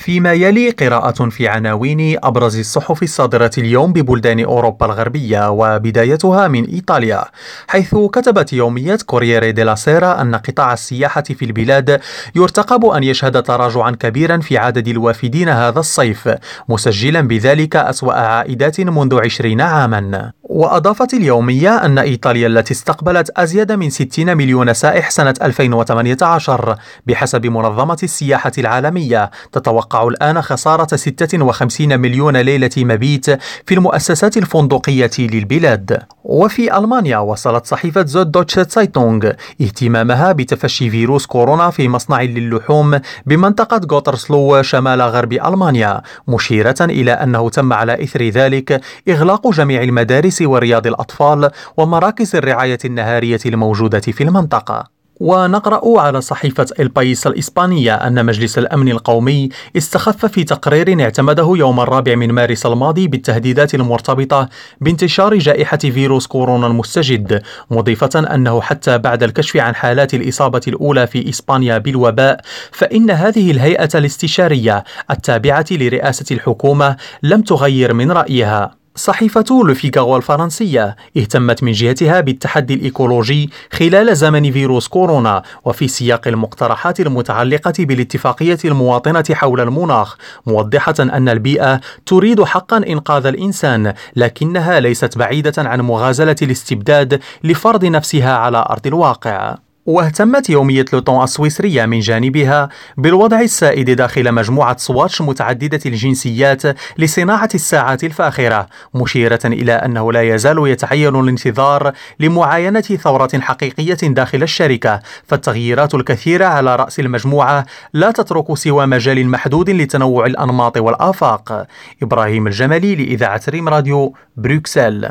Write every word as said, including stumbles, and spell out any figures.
فيما يلي قراءة في عناوين أبرز الصحف الصادرة اليوم ببلدان أوروبا الغربية، وبدايتها من إيطاليا، حيث كتبت يومية كورييري ديلا سيرا أن قطاع السياحة في البلاد يرتقب أن يشهد تراجعا كبيرا في عدد الوافدين هذا الصيف، مسجلا بذلك أسوأ عائدات منذ عشرين عاما. وأضافت اليومية أن إيطاليا التي استقبلت أزيد من ستين مليون سائح سنة ألفين وثمانية عشر بحسب منظمة السياحة العالمية تتوقع الآن خسارة ستة وخمسين مليون ليلة مبيت في المؤسسات الفندقية للبلاد. وفي ألمانيا وصلت صحيفة زود دوتشه تسايتونغ اهتمامها بتفشي فيروس كورونا في مصنع للحوم بمنطقة غوترسلو شمال غرب ألمانيا، مشيرة إلى أنه تم على إثر ذلك إغلاق جميع المدارس ورياض الأطفال ومراكز الرعاية النهارية الموجودة في المنطقة. ونقرأ على صحيفة البايس الإسبانية أن مجلس الأمن القومي استخف في تقرير اعتمده يوم الرابع من مارس الماضي بالتهديدات المرتبطة بانتشار جائحة فيروس كورونا المستجد، مضيفة أنه حتى بعد الكشف عن حالات الإصابة الأولى في إسبانيا بالوباء فإن هذه الهيئة الاستشارية التابعة لرئاسة الحكومة لم تغير من رأيها. صحيفة لوفيغارو الفرنسية اهتمت من جهتها بالتحدي الإيكولوجي خلال زمن فيروس كورونا وفي سياق المقترحات المتعلقة بالاتفاقية المواطنة حول المناخ، موضحة أن البيئة تريد حقا إنقاذ الإنسان، لكنها ليست بعيدة عن مغازلة الاستبداد لفرض نفسها على أرض الواقع. واهتمت يومية لوطون السويسرية من جانبها بالوضع السائد داخل مجموعة سواتش متعددة الجنسيات لصناعة الساعات الفاخرة، مشيرة إلى أنه لا يزال يتعين الانتظار لمعاينة ثورة حقيقية داخل الشركة، فالتغييرات الكثيرة على رأس المجموعة لا تترك سوى مجال محدود لتنوع الأنماط والآفاق. إبراهيم الجملي لإذاعة ريم راديو، بروكسل.